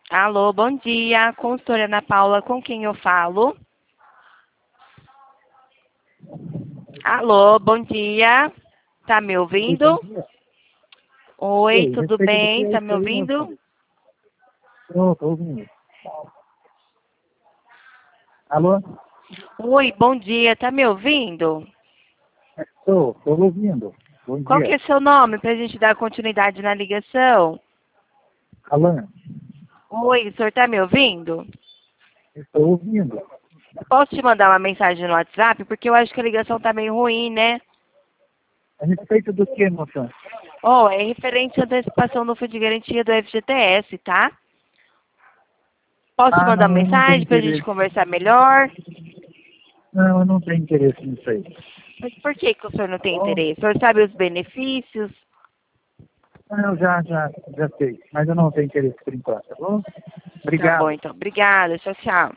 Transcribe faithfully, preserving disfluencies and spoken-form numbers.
Alô, bom dia. Consultora Ana Paula, com quem eu falo? Alô, bom dia. Tá me Oi, bom ouvindo? dia. Oi, Oi, tudo respeito do que bem? é Tá me isso aí, ouvindo? moça? Tô, tô ouvindo. Alô? Oi, bom dia. Tá me ouvindo? Tô, tô ouvindo. Bom Qual que dia. é seu nome pra gente dar continuidade na ligação? Alan, Oi, o senhor tá me ouvindo? estou ouvindo. Posso te mandar uma mensagem no WhatsApp? Porque eu acho que a ligação tá meio ruim, né? A respeito do que, moça? Oh, é referente à antecipação do fundo de garantia do F G T S, tá? Posso te Ah, mandar não, eu não tenho mensagem pra gente interesse. conversar melhor? Não, eu não tenho interesse nisso aí. Mas por que que o senhor não Tá tem bom? interesse? O senhor sabe os benefícios? Não, já, já, já sei. Mas eu não tenho interesse por enquanto, tá bom? Tá bom, Obrigado. então. Obrigada. Tchau, tchau.